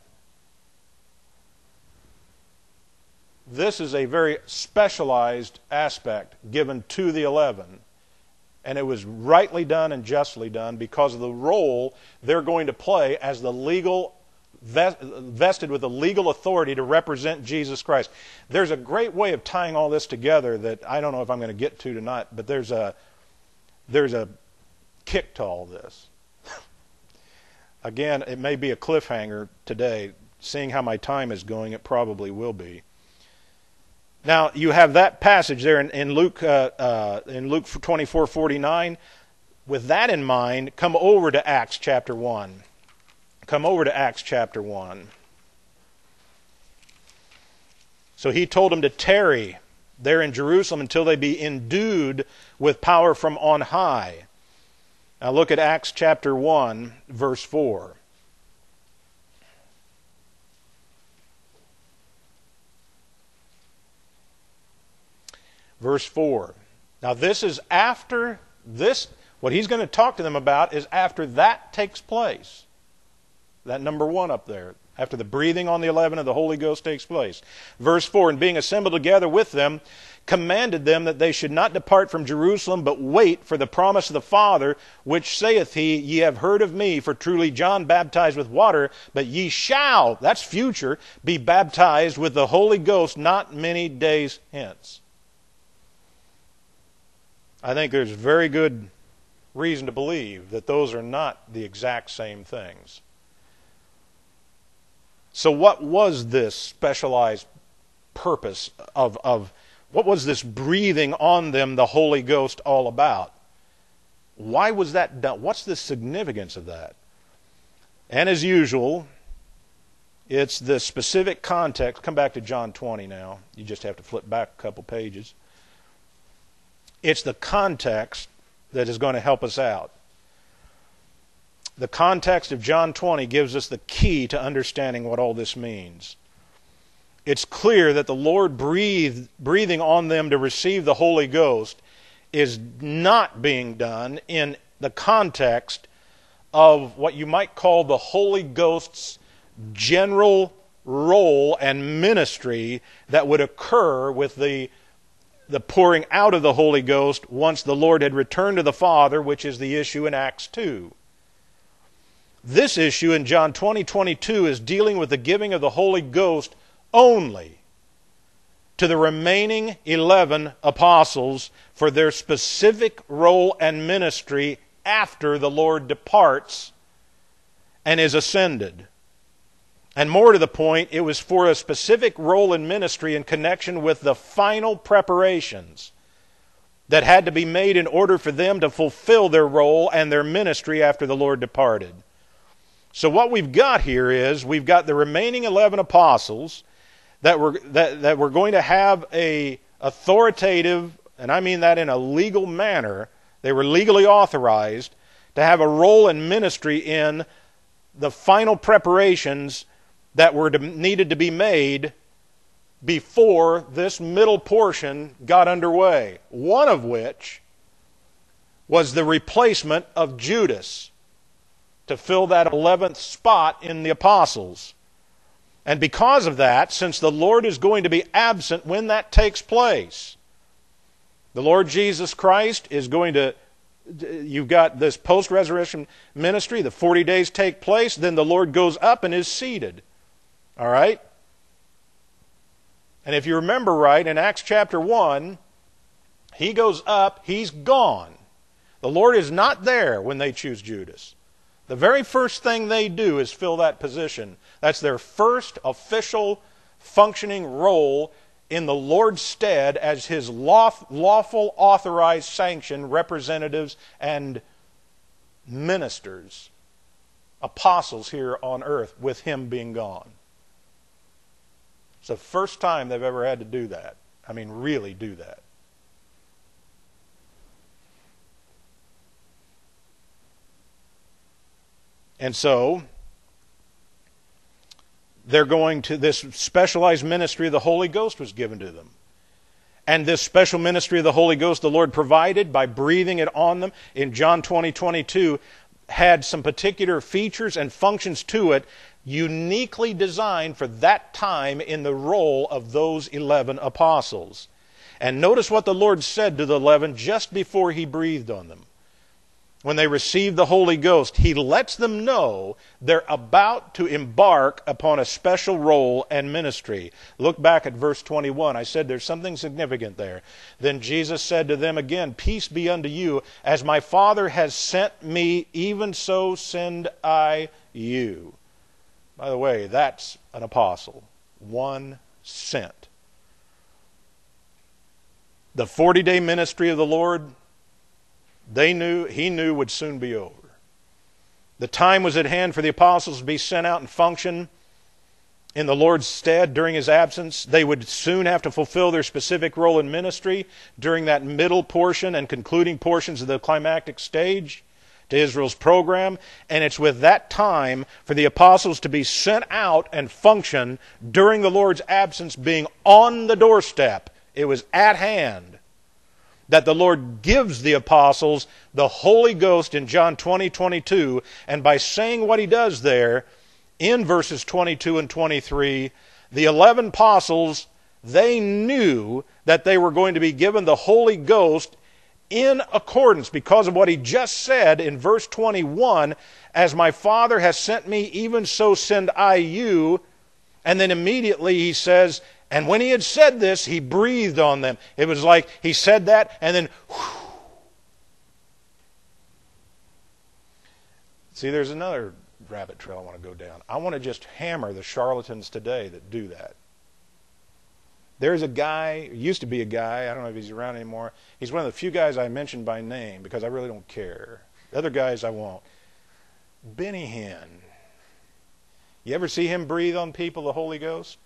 This is a very specialized aspect given to the eleven. And it was rightly done and justly done because of the role they're going to play as the legal, vested with the legal authority to represent Jesus Christ. There's a great way of tying all this together that I don't know if I'm going to get to tonight, but there's a, there's a kick to all this. Again, it may be a cliffhanger today. Seeing how my time is going, it probably will be. Now, you have that passage there in, in Luke uh, uh, in Luke twenty-four forty-nine. With that in mind, come over to Acts chapter one. Come over to Acts chapter one. So he told them to tarry there in Jerusalem until they be endued with power from on high. Now look at Acts chapter one, verse four. Verse four. Now this is after this, what he's going to talk to them about is after that takes place. That number one up there. After the breathing on the eleven of the Holy Ghost takes place. Verse four, and being assembled together with them, commanded them that they should not depart from Jerusalem, but wait for the promise of the Father, which saith he, ye have heard of me, for truly John baptized with water, but ye shall, that's future, be baptized with the Holy Ghost not many days hence. I think there's very good reason to believe that those are not the exact same things. So what was this specialized purpose of, of what was this breathing on them the Holy Ghost all about? Why was that done? What's the significance of that? And as usual, it's the specific context. Come back to John twenty now. You just have to flip back a couple pages. It's the context that is going to help us out. The context of John twenty gives us the key to understanding what all this means. It's clear that the Lord breathed, breathing on them to receive the Holy Ghost is not being done in the context of what you might call the Holy Ghost's general role and ministry that would occur with the the pouring out of the Holy Ghost once the Lord had returned to the Father, which is the issue in Acts two. This issue in John twenty twenty-two is dealing with the giving of the Holy Ghost only to the remaining eleven apostles for their specific role and ministry after the Lord departs and is ascended. And more to the point, it was for a specific role in ministry in connection with the final preparations that had to be made in order for them to fulfill their role and their ministry after the Lord departed. So what we've got here is we've got the remaining eleven apostles that were that, that were going to have a authoritative, and I mean that in a legal manner, they were legally authorized to have a role in ministry in the final preparations that were to, needed to be made before this middle portion got underway. One of which was the replacement of Judas to fill that eleventh spot in the apostles. And because of that, since the Lord is going to be absent when that takes place, the Lord Jesus Christ is going to, you've got this post-resurrection ministry, the forty days take place, then the Lord goes up and is seated. All right? And if you remember right, in Acts chapter one, he goes up, he's gone. The Lord is not there when they choose Judas. The very first thing they do is fill that position. That's their first official functioning role in the Lord's stead as His lawful, authorized, sanctioned representatives and ministers, apostles here on earth, with Him being gone. It's the first time they've ever had to do that. I mean, really do that. And so, they're going to, this specialized ministry of the Holy Ghost was given to them. And this special ministry of the Holy Ghost the Lord provided by breathing it on them in John twenty twenty-two had some particular features and functions to it uniquely designed for that time in the role of those eleven apostles. And notice what the Lord said to the eleven just before He breathed on them. when they receive the Holy Ghost, He lets them know they're about to embark upon a special role and ministry. Look back at verse twenty-one. I said there's something significant there. Then Jesus said to them again, "Peace be unto you. As my Father has sent me, even so send I you." By the way, that's an apostle. One sent. The forty-day ministry of the Lord, they knew, he knew would soon be over. The time was at hand for the apostles to be sent out and function in the Lord's stead during His absence. They would soon have to fulfill their specific role in ministry during that middle portion and concluding portions of the climactic stage to Israel's program. And it's with that time for the apostles to be sent out and function during the Lord's absence being on the doorstep. It was at hand that the Lord gives the apostles the Holy Ghost in John twenty, twenty-two, and by saying what He does there, in verses twenty-two and twenty-three, the eleven apostles, they knew that they were going to be given the Holy Ghost in accordance, because of what He just said in verse twenty-one, "As my Father has sent me, even so send I you." And then immediately He says, and when He had said this, He breathed on them. It was like He said that, and then whew. See, there's another rabbit trail I want to go down. I want to just hammer the charlatans today that do that. There's a guy, used to be a guy, I don't know if he's around anymore. He's one of the few guys I mentioned by name because I really don't care. The other guys I won't. Benny Hinn. You ever see him breathe on people the Holy Ghost?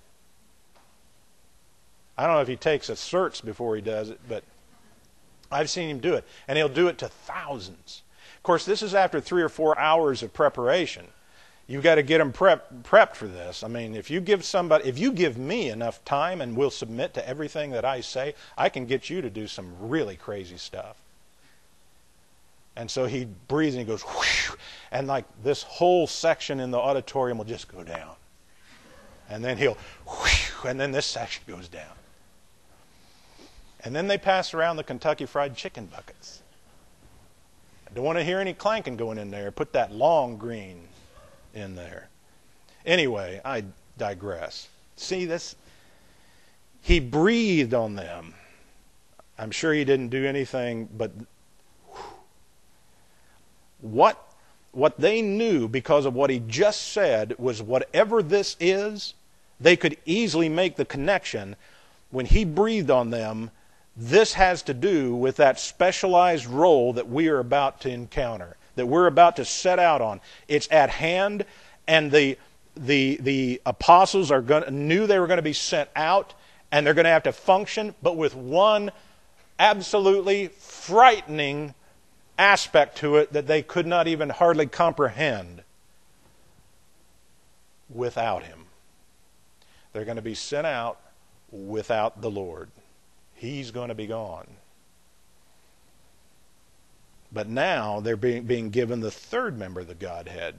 I don't know if he takes a search before he does it, but I've seen him do it. And he'll do it to thousands. Of course, this is after three or four hours of preparation. You've got to get them prep, prepped for this. I mean, if you give somebody, if you give me enough time and will submit to everything that I say, I can get you to do some really crazy stuff. And so he breathes and he goes, whew, and like this whole section in the auditorium will just go down. And then he'll, whew, and then this section goes down. And then they pass around the Kentucky Fried Chicken buckets. I don't want to hear any clanking going in there. Put that long green in there. Anyway, I digress. See this? He breathed on them. I'm sure He didn't do anything, but whew. what what they knew because of what He just said was whatever this is, they could easily make the connection. When He breathed on them, this has to do with that specialized role that we are about to encounter, that we're about to set out on. It's at hand, and the the the apostles are going knew they were going to be sent out, and they're going to have to function, but with one absolutely frightening aspect to it that they could not even hardly comprehend. Without Him. They're going to be sent out without the Lord. He's going to be gone. But now they're being, being given the third member of the Godhead.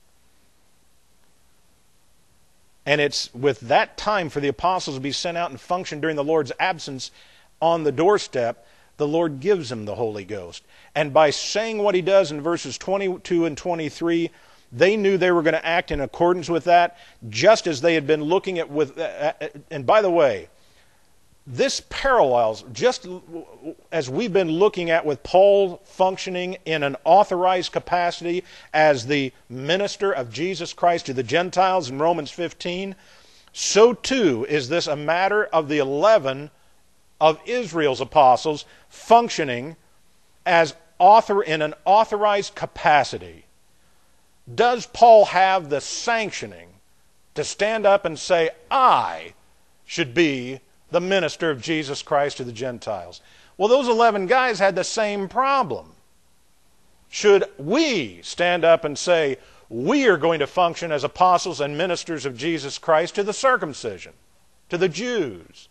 And it's with that time for the apostles to be sent out and function during the Lord's absence on the doorstep, the Lord gives them the Holy Ghost. And by saying what He does in verses twenty-two and twenty-three, they knew they were going to act in accordance with that, just as they had been looking at with. Uh, and by the way, this parallels, just as we've been looking at with Paul functioning in an authorized capacity as the minister of Jesus Christ to the Gentiles in Romans fifteen, so too is this a matter of the eleven of Israel's apostles functioning as author in an authorized capacity. Does Paul have the sanctioning to stand up and say, I should be the minister of Jesus Christ to the Gentiles? Well, those eleven guys had the same problem. Should we stand up and say, we are going to function as apostles and ministers of Jesus Christ to the circumcision, to the Jews?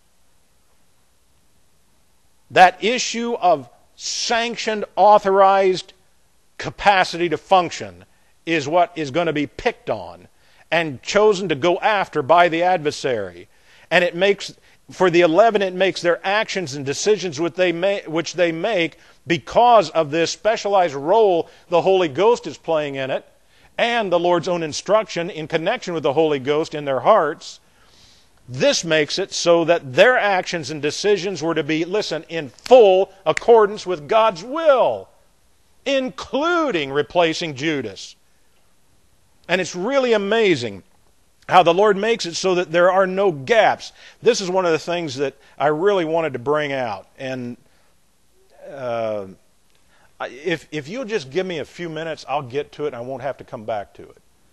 That issue of sanctioned, authorized capacity to function is what is going to be picked on and chosen to go after by the adversary. And it makes For the eleven, it makes their actions and decisions which they, may, which they make because of this specialized role the Holy Ghost is playing in it, and the Lord's own instruction in connection with the Holy Ghost in their hearts. This makes it so that their actions and decisions were to be, listen, in full accordance with God's will, including replacing Judas. And it's really amazing how the Lord makes it so that there are no gaps. This is one of the things that I really wanted to bring out. And uh, if, if you'll just give me a few minutes, I'll get to it and I won't have to come back to it.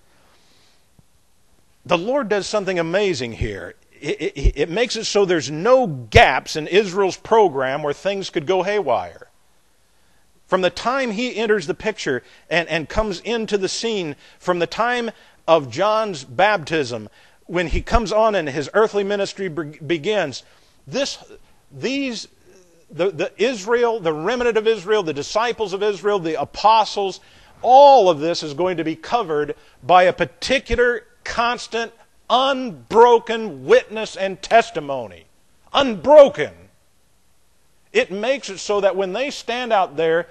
The Lord does something amazing here. It, it, it makes it so there's no gaps in Israel's program where things could go haywire. From the time he enters the picture and, and comes into the scene, from the time of John's baptism, when he comes on and his earthly ministry be- begins, this, these, the, the Israel, the remnant of Israel, the disciples of Israel, the apostles, all of this is going to be covered by a particular, constant, unbroken witness and testimony. Unbroken. It makes it so that when they stand out there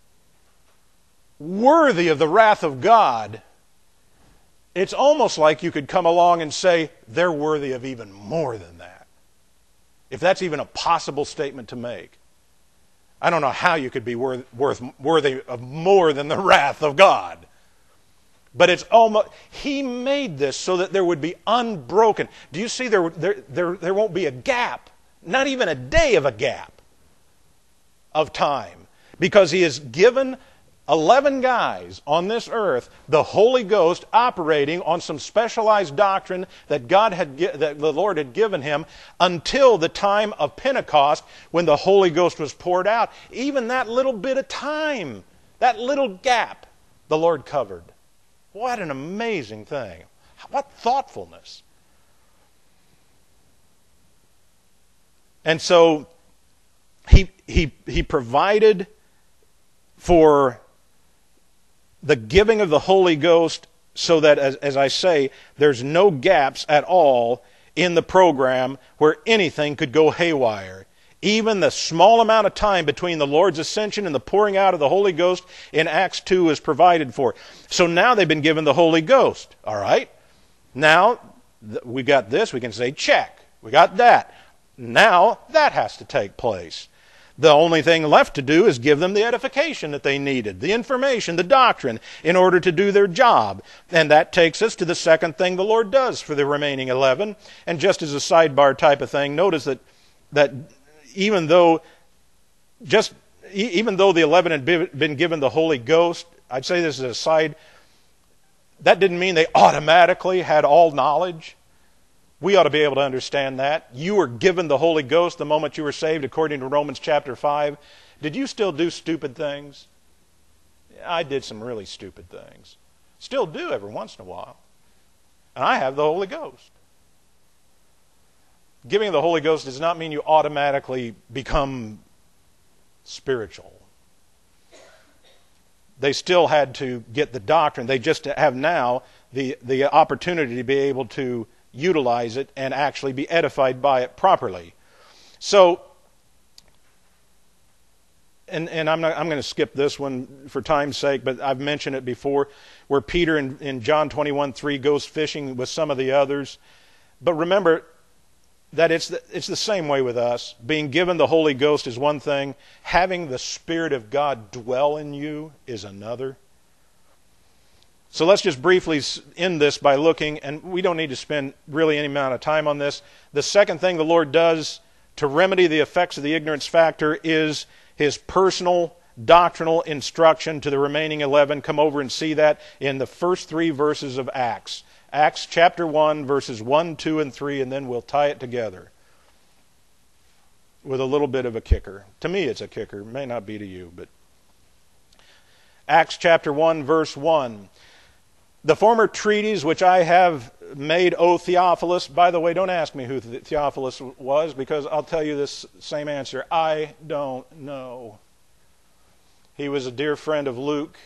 worthy of the wrath of God, it's almost like you could come along and say, they're worthy of even more than that. If that's even a possible statement to make. I don't know how you could be worth, worth, worthy of more than the wrath of God. But it's almost, He made this so that there would be unbroken. Do you see there, there, there, there won't be a gap, not even a day of a gap of time. Because He has given eleven guys on this earth the Holy Ghost operating on some specialized doctrine that God had, that the Lord had given him until the time of Pentecost when the Holy Ghost was poured out. Even that little bit of time, that little gap, the Lord covered. What an amazing thing. What thoughtfulness. And so he he he provided for the giving of the Holy Ghost so that, as, as I say, there's no gaps at all in the program where anything could go haywire. Even the small amount of time between the Lord's ascension and the pouring out of the Holy Ghost in Acts two is provided for. So now they've been given the Holy Ghost. All right? Now, we got this. We can say, check. We got that. Now, that has to take place. The only thing left to do is give them the edification that they needed, the information, the doctrine, in order to do their job. And that takes us to the second thing the Lord does for the remaining eleven. And just as a sidebar type of thing, notice that that even though just even though the eleven had been given the Holy Ghost, I'd say this as a side, that didn't mean they automatically had all knowledge. We ought to be able to understand that. You were given the Holy Ghost the moment you were saved, according to Romans chapter five. Did you still do stupid things? I did some really stupid things. Still do every once in a while. And I have the Holy Ghost. Giving the Holy Ghost does not mean you automatically become spiritual. They still had to get the doctrine. They just have now the, the opportunity to be able to utilize it and actually be edified by it properly. So, and and I'm not I'm going to skip this one for time's sake, but I've mentioned it before, where Peter in, in John twenty-one three goes fishing with some of the others. But remember that it's the, it's the same way with us. Being given the Holy Ghost is one thing. Having the Spirit of God dwell in you is another. So let's just briefly end this by looking, and we don't need to spend really any amount of time on this. The second thing the Lord does to remedy the effects of the ignorance factor is His personal doctrinal instruction to the remaining eleven. Come over and see that in the first three verses of Acts. Acts chapter one, verses one, two, and three, and then we'll tie it together with a little bit of a kicker. To me it's a kicker. It may not be to you, but Acts chapter one, verse one. The former treatise which I have made, O Theophilus. By the way, don't ask me who Theophilus was, because I'll tell you this same answer. I don't know. He was a dear friend of Luke,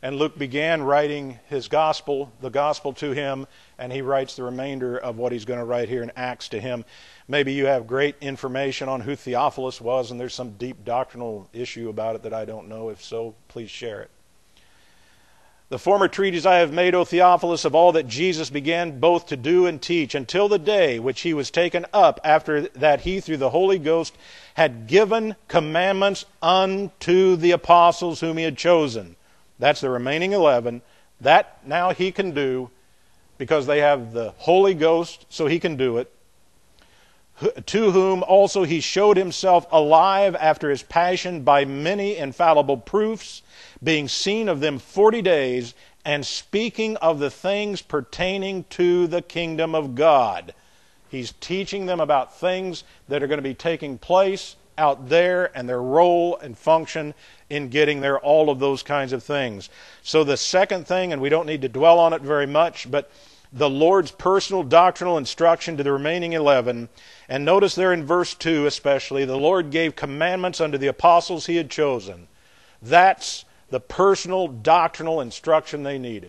And Luke began writing his gospel, the gospel to him, and he writes the remainder of what he's going to write here in Acts to him. Maybe you have great information on who Theophilus was, and there's some deep doctrinal issue about it that I don't know. If so, please share it. The former treatise I have made, O Theophilus, of all that Jesus began both to do and teach, until the day which he was taken up, after that he through the Holy Ghost had given commandments unto the apostles whom he had chosen. That's the remaining eleven. That now he can do because they have the Holy Ghost, so he can do it. To whom also he showed himself alive after his passion by many infallible proofs, being seen of them forty days, and speaking of the things pertaining to the kingdom of God. He's teaching them about things that are going to be taking place out there and their role and function in getting there, all of those kinds of things. So the second thing, and we don't need to dwell on it very much, but the Lord's personal doctrinal instruction to the remaining eleven. And notice there in verse two especially, the Lord gave commandments unto the apostles he had chosen. That's the personal doctrinal instruction they needed.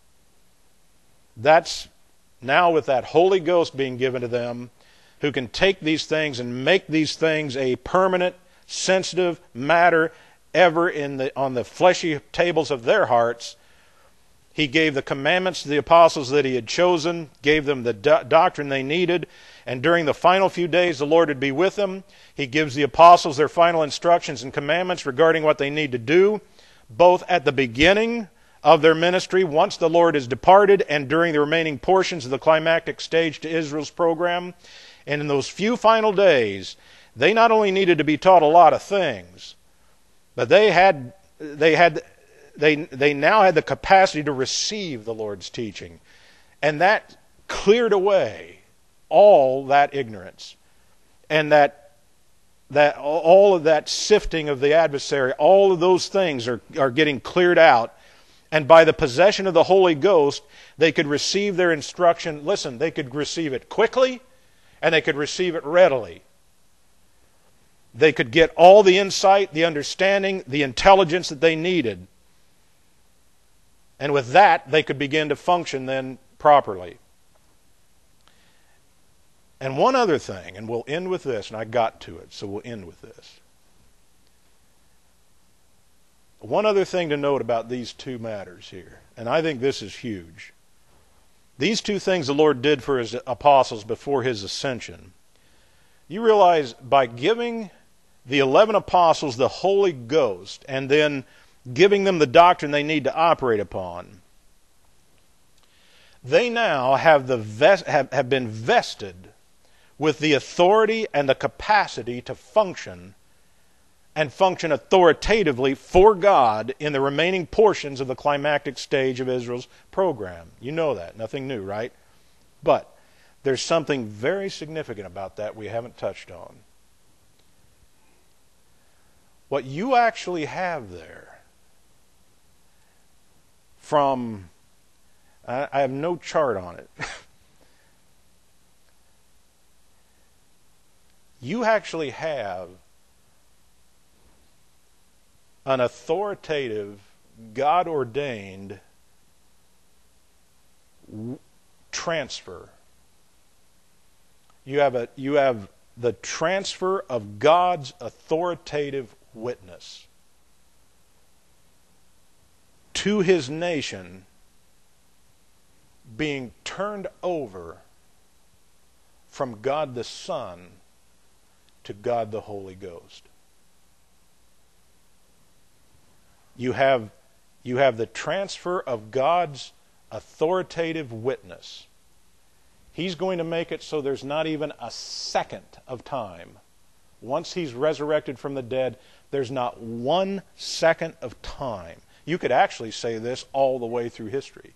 That's now with that Holy Ghost being given to them, who can take these things and make these things a permanent, sensitive matter ever in the on the fleshy tables of their hearts. He gave the commandments to the apostles that he had chosen, gave them the do- doctrine they needed, and during the final few days the Lord would be with them. He gives the apostles their final instructions and commandments regarding what they need to do, both at the beginning of their ministry, once the Lord has departed, and during the remaining portions of the climactic stage to Israel's program. And in those few final days, they not only needed to be taught a lot of things, but they had they had they they now had the capacity to receive the Lord's teaching. And that cleared away all that ignorance and that that all of that sifting of the adversary. All of those things are, are getting cleared out. And by the possession of the Holy Ghost, they could receive their instruction. Listen, they could receive it quickly and they could receive it readily. They could get all the insight, the understanding, the intelligence that they needed. And with that, they could begin to function then properly. And one other thing, and we'll end with this, and I got to it, so we'll end with this. One other thing to note about these two matters here, and I think this is huge. These two things the Lord did for his apostles before his ascension. You realize by giving the eleven apostles the Holy Ghost and then giving them the doctrine they need to operate upon, they now have, the vest, have, have been vested with the authority and the capacity to function and function authoritatively for God in the remaining portions of the climactic stage of Israel's program. You know that. Nothing new, right? But there's something very significant about that we haven't touched on. What you actually have there from, I, I have no chart on it. You actually have an authoritative, God-ordained w- transfer. You have a you have the transfer of God's authoritative witness to his nation being turned over from God the Son to God the Holy Ghost. You have, you have the transfer of God's authoritative witness. He's going to make it so there's not even a second of time. Once he's resurrected from the dead, there's not one second of time. You could actually say this all the way through history.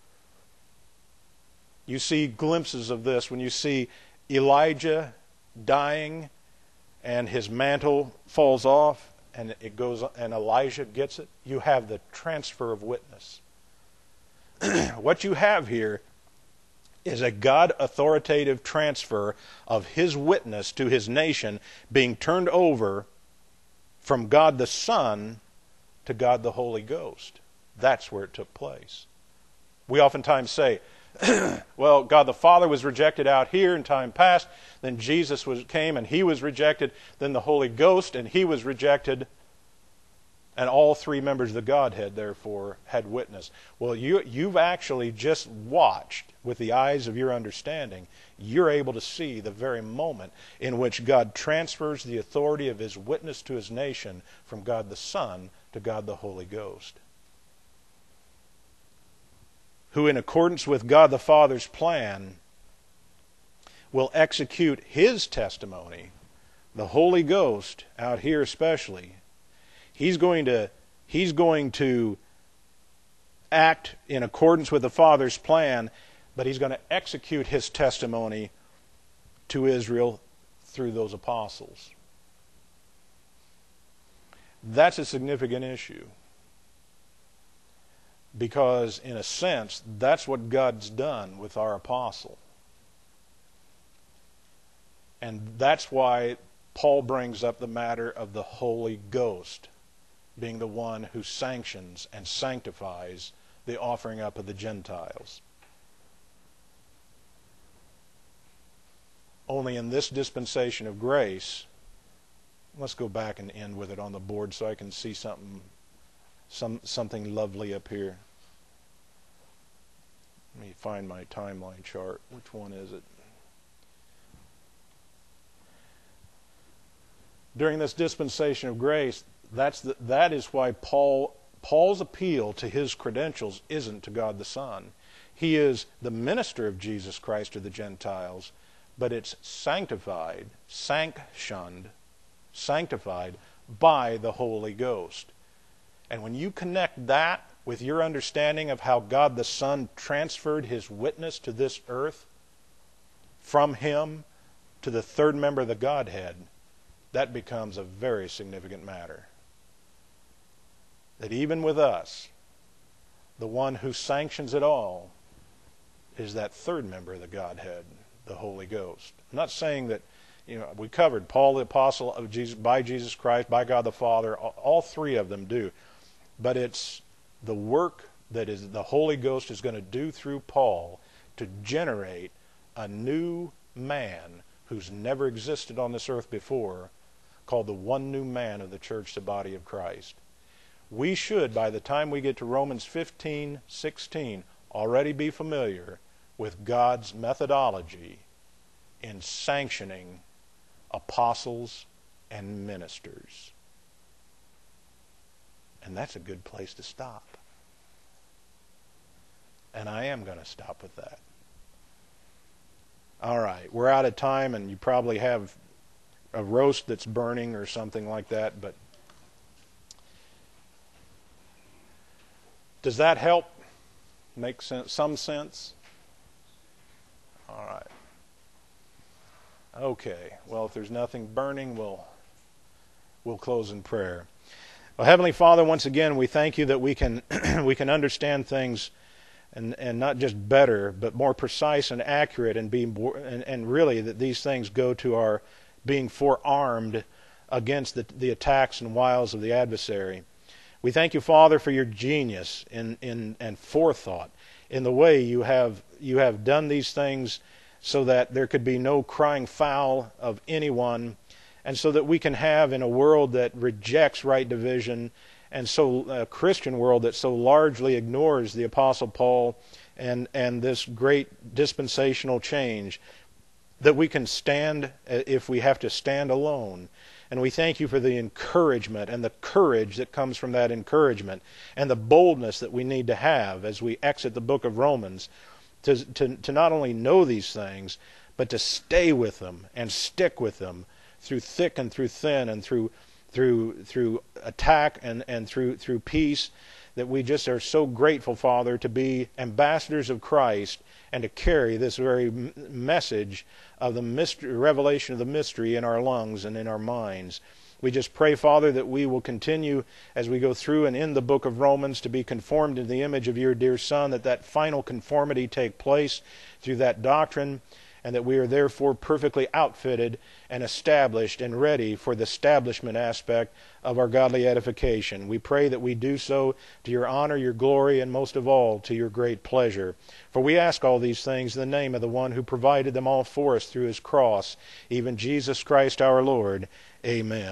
You see glimpses of this when you see Elijah dying and his mantle falls off and it goes and Elijah gets it. You have the transfer of witness. What you have here is a God authoritative transfer of his witness to his nation being turned over from God the Son to God the Holy Ghost. That's where it took place. We oftentimes say, well, God the Father was rejected out here in time past, then Jesus was, came and He was rejected, then the Holy Ghost and He was rejected, and all three members of the Godhead, therefore, had witness. Well, you, you've actually just watched with the eyes of your understanding. You're able to see the very moment in which God transfers the authority of His witness to His nation from God the Son to God the Holy Ghost, who in accordance with God the Father's plan will execute His testimony, the Holy Ghost, out here especially. He's going to, he's going to act in accordance with the Father's plan, but He's going to execute His testimony to Israel through those apostles. That's a significant issue. Because, in a sense, that's what God's done with our apostle. And that's why Paul brings up the matter of the Holy Ghost being the one who sanctions and sanctifies the offering up of the Gentiles. Only in this dispensation of grace, let's go back and end with it on the board so I can see something Some something lovely up here. Let me find my timeline chart. Which one is it? During this dispensation of grace, that's the, that is why Paul Paul's appeal to his credentials isn't to God the Son. He is the minister of Jesus Christ to the Gentiles, but it's sanctified, sanctioned, sanctified by the Holy Ghost. And when you connect that with your understanding of how God the Son transferred His witness to this earth from Him to the third member of the Godhead, that becomes a very significant matter. That even with us, the one who sanctions it all is that third member of the Godhead, the Holy Ghost. I'm not saying that, you know, we covered Paul the apostle of Jesus, by Jesus Christ, by God the Father, all three of them do. But it's the work that is the Holy Ghost is going to do through Paul to generate a new man who's never existed on this earth before, called the one new man of the church, the body of Christ. We should, by the time we get to Romans fifteen, sixteen, already be familiar with God's methodology in sanctioning apostles and ministers. And that's a good place to stop. And I am going to stop with that. All right, we're out of time, and you probably have a roast that's burning or something like that, but does that help make sense, some sense? All right. Okay, well, if there's nothing burning, we'll we'll close in prayer. Well, Heavenly Father, once again, we thank You that we can we can understand things and and not just better, but more precise and accurate, and be and, and really that these things go to our being forearmed against the, the attacks and wiles of the adversary. We thank You, Father, for Your genius in, in and forethought in the way you have you have done these things, so that there could be no crying foul of anyone, and so that we can have, in a world that rejects right division, and so a Christian world that so largely ignores the Apostle Paul and and this great dispensational change, that we can stand if we have to stand alone. And we thank You for the encouragement and the courage that comes from that encouragement, and the boldness that we need to have as we exit the book of Romans, to, to, to not only know these things, but to stay with them and stick with them through thick and through thin, and through through through attack and, and through through peace, that we just are so grateful, Father, to be ambassadors of Christ and to carry this very message of the mystery, revelation of the mystery in our lungs and in our minds. We just pray, Father, that we will continue as we go through and in the book of Romans to be conformed to the image of Your dear Son, that that final conformity take place through that doctrine, and that we are therefore perfectly outfitted and established and ready for the establishment aspect of our godly edification. We pray that we do so to your honor, your glory, and most of all, to your great pleasure. For we ask all these things in the name of the one who provided them all for us through his cross, even Jesus Christ our Lord. Amen.